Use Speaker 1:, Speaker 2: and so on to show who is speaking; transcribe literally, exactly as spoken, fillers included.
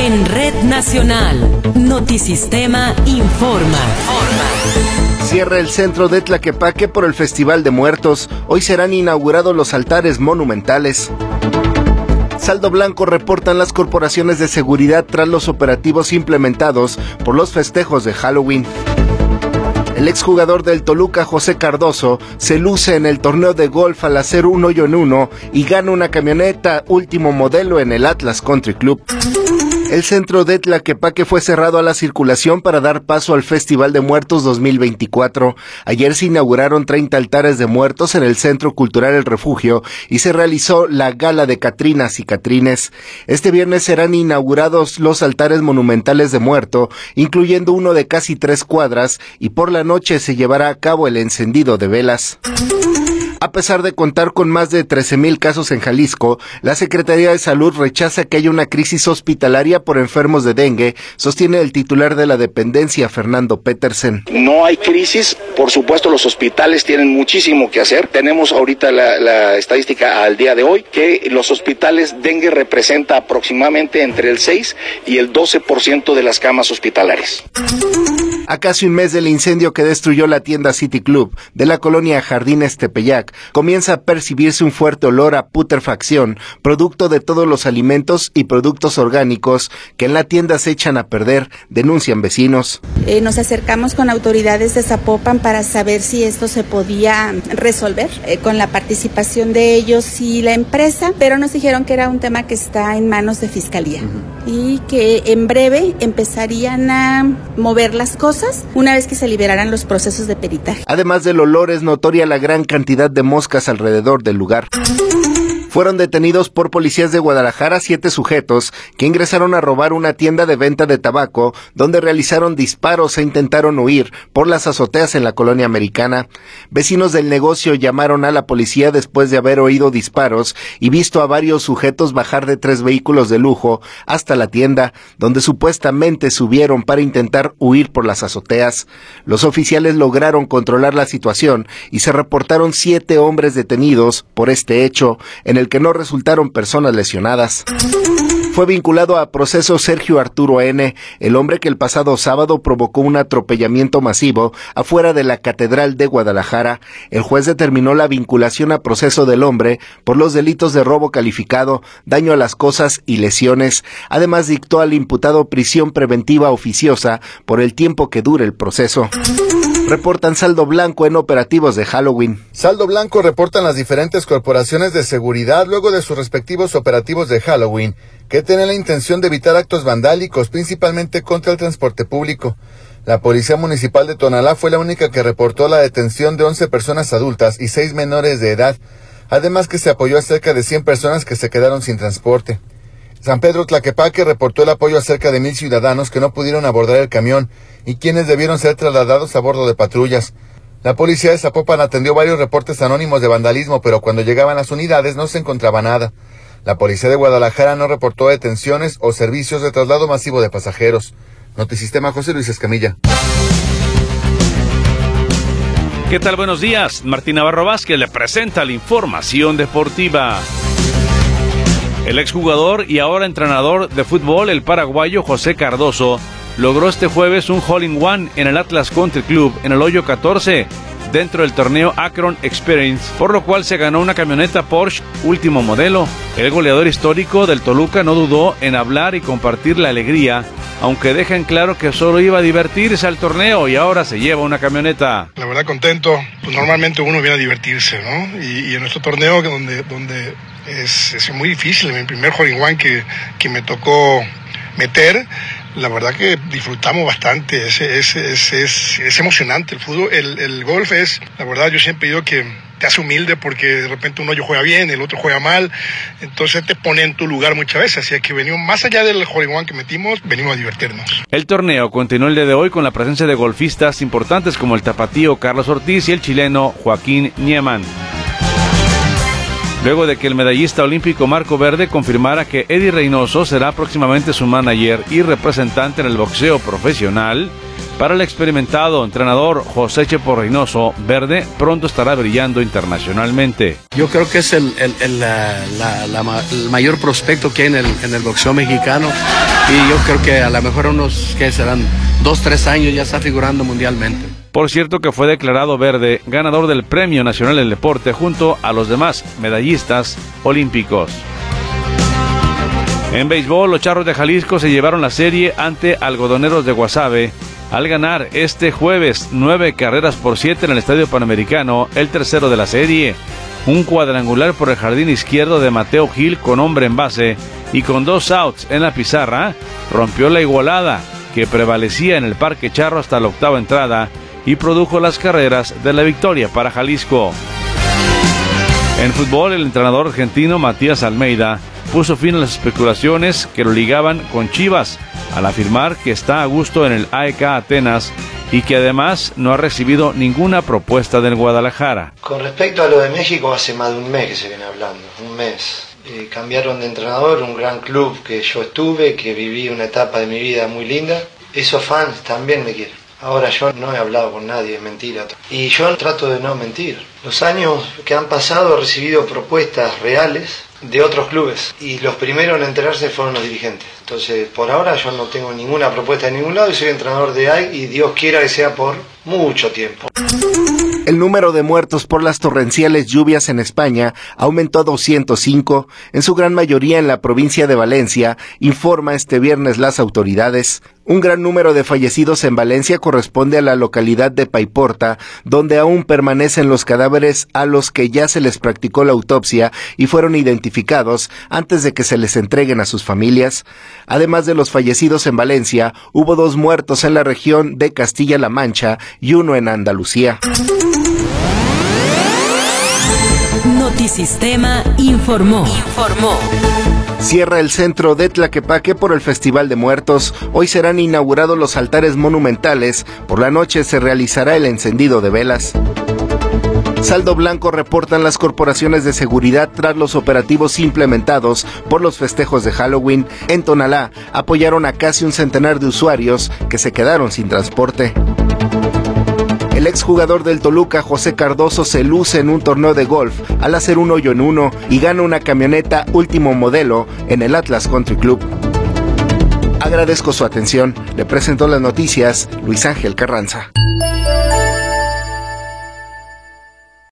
Speaker 1: En Red Nacional, Notisistema informa.
Speaker 2: Cierra el centro de Tlaquepaque por el Festival de Muertos. Hoy serán inaugurados los altares monumentales. Saldo blanco reportan las corporaciones de seguridad tras los operativos implementados por los festejos de Halloween. El exjugador del Toluca, José Cardoso, se luce en el torneo de golf al hacer un hoyo en uno y gana una camioneta último modelo en el Atlas Country Club. El centro de Tlaquepaque fue cerrado a la circulación para dar paso al Festival de Muertos dos mil veinticuatro. Ayer se inauguraron treinta altares de muertos en el Centro Cultural El Refugio y se realizó la Gala de Catrinas y Catrines. Este viernes serán inaugurados los altares monumentales de muerto, incluyendo uno de casi tres cuadras, y por la noche se llevará a cabo el encendido de velas. A pesar de contar con más de trece mil casos en Jalisco, la Secretaría de Salud rechaza que haya una crisis hospitalaria por enfermos de dengue, sostiene el titular de la dependencia, Fernando Petersen.
Speaker 3: No hay crisis, por supuesto los hospitales tienen muchísimo que hacer. Tenemos ahorita la, la estadística al día de hoy, que los hospitales dengue representa aproximadamente entre el seis y el doce por ciento de las camas hospitalarias.
Speaker 2: A casi un mes del incendio que destruyó la tienda City Club de la colonia Jardines Tepeyac, comienza a percibirse un fuerte olor a putrefacción, producto de todos los alimentos y productos orgánicos que en la tienda se echan a perder, denuncian vecinos.
Speaker 4: Eh, nos acercamos con autoridades de Zapopan para saber si esto se podía resolver eh, con la participación de ellos y la empresa, pero nos dijeron que era un tema que está en manos de Fiscalía uh-huh. y que en breve empezarían a mover las cosas una vez que se liberaran los procesos de peritaje.
Speaker 2: Además del olor, es notoria la gran cantidad de moscas alrededor del lugar. Fueron detenidos por policías de Guadalajara siete sujetos que ingresaron a robar una tienda de venta de tabaco, donde realizaron disparos e intentaron huir por las azoteas en la colonia Americana. Vecinos del negocio llamaron a la policía después de haber oído disparos y visto a varios sujetos bajar de tres vehículos de lujo hasta la tienda, donde supuestamente subieron para intentar huir por las azoteas. Los oficiales lograron controlar la situación y se reportaron siete hombres detenidos por este hecho, en el que no resultaron personas lesionadas. Fue vinculado a proceso Sergio Arturo N., el hombre que el pasado sábado provocó un atropellamiento masivo afuera de la Catedral de Guadalajara. El juez determinó la vinculación a proceso del hombre por los delitos de robo calificado, daño a las cosas y lesiones. Además, dictó al imputado prisión preventiva oficiosa por el tiempo que dure el proceso. Reportan saldo blanco en operativos de Halloween.
Speaker 5: Saldo blanco reportan las diferentes corporaciones de seguridad luego de sus respectivos operativos de Halloween, que tienen la intención de evitar actos vandálicos, principalmente contra el transporte público. La Policía Municipal de Tonalá fue la única que reportó la detención de once personas adultas y seis menores de edad, además que se apoyó a cerca de cien personas que se quedaron sin transporte. San Pedro Tlaquepaque reportó el apoyo a cerca de mil ciudadanos que no pudieron abordar el camión y quienes debieron ser trasladados a bordo de patrullas. La policía de Zapopan atendió varios reportes anónimos de vandalismo, pero cuando llegaban las unidades no se encontraba nada. La policía de Guadalajara no reportó detenciones o servicios de traslado masivo de pasajeros. Notisistema, José Luis Escamilla.
Speaker 6: ¿Qué tal? Buenos días. Martín Navarro Vázquez le presenta la información deportiva. El exjugador y ahora entrenador de fútbol, el paraguayo José Cardoso, logró este jueves un hole-in-one en el Atlas Country Club en el hoyo catorce dentro del torneo Akron Experience, por lo cual se ganó una camioneta Porsche último modelo. El goleador histórico del Toluca no dudó en hablar y compartir la alegría, aunque deja en claro que solo iba a divertirse al torneo y ahora se lleva una camioneta.
Speaker 7: La verdad contento, pues normalmente uno viene a divertirse, ¿no? Y, y en nuestro torneo donde, donde es, es muy difícil, mi primer hole-in-one que, que me tocó meter, la verdad que disfrutamos bastante, es, es, es, es, es emocionante el fútbol, el, el golf es, la verdad yo siempre digo que te hace humilde porque de repente uno juega bien, el otro juega mal, entonces te pone en tu lugar muchas veces, así que venimos, más allá del hole-in-one que metimos, venimos a divertirnos.
Speaker 6: El torneo continuó el día de hoy con la presencia de golfistas importantes como el tapatío Carlos Ortiz y el chileno Joaquín Niemann. luego de que el medallista olímpico Marco Verde confirmara que Eddie Reynoso será próximamente su manager y representante en el boxeo profesional. Para el experimentado entrenador José Chepo Reynoso, Verde pronto estará brillando internacionalmente.
Speaker 8: Yo creo que es el, el, el, la, la, la, el mayor prospecto que hay en el, en el boxeo mexicano, y yo creo que a lo mejor unos que serán dos, tres años ya está figurando mundialmente.
Speaker 6: Por cierto que fue declarado Verde ganador del Premio Nacional del Deporte junto a los demás medallistas olímpicos. En béisbol, los Charros de Jalisco se llevaron la serie ante Algodoneros de Guasave al ganar este jueves nueve carreras por siete en el Estadio Panamericano, el tercero de la serie. Un cuadrangular por el jardín izquierdo de Mateo Gil con hombre en base y con dos outs en la pizarra rompió la igualada que prevalecía en el Parque Charro hasta la octava entrada y produjo las carreras de la victoria para Jalisco. En fútbol, el entrenador argentino Matías Almeida puso fin a las especulaciones que lo ligaban con Chivas, al afirmar que está a gusto en el A E K Atenas y que además no ha recibido ninguna propuesta del Guadalajara.
Speaker 9: Con respecto a lo de México, hace más de un mes que se viene hablando, un mes. Eh, cambiaron de entrenador, un gran club que yo estuve, que viví una etapa de mi vida muy linda. Esos fans también me quieren. Ahora yo no he hablado con nadie, es mentira. Y yo trato de no mentir. Los años que han pasado he recibido propuestas reales de otros clubes y los primeros en enterarse fueron los dirigentes. Entonces, por ahora yo no tengo ninguna propuesta de ningún lado y soy entrenador de A I y Dios quiera que sea por mucho tiempo.
Speaker 2: El número de muertos por las torrenciales lluvias en España aumentó a doscientos cinco, en su gran mayoría en la provincia de Valencia, informa este viernes las autoridades. Un gran número de fallecidos en Valencia corresponde a la localidad de Paiporta, donde aún permanecen los cadáveres a los que ya se les practicó la autopsia y fueron identificados antes de que se les entreguen a sus familias. Además de los fallecidos en Valencia, hubo dos muertos en la región de Castilla-La Mancha y uno en Andalucía.
Speaker 1: Notisistema informó. Informó.
Speaker 2: Cierra el centro de Tlaquepaque por el Festival de Muertos. Hoy serán inaugurados los altares monumentales. Por la noche se realizará el encendido de velas. Saldo blanco reportan las corporaciones de seguridad tras los operativos implementados por los festejos de Halloween. En Tonalá apoyaron a casi un centenar de usuarios que se quedaron sin transporte. El exjugador del Toluca, José Cardoso, se luce en un torneo de golf al hacer un hoyo en uno y gana una camioneta último modelo en el Atlas Country Club. Agradezco su atención. Le presentó las noticias Luis Ángel Carranza.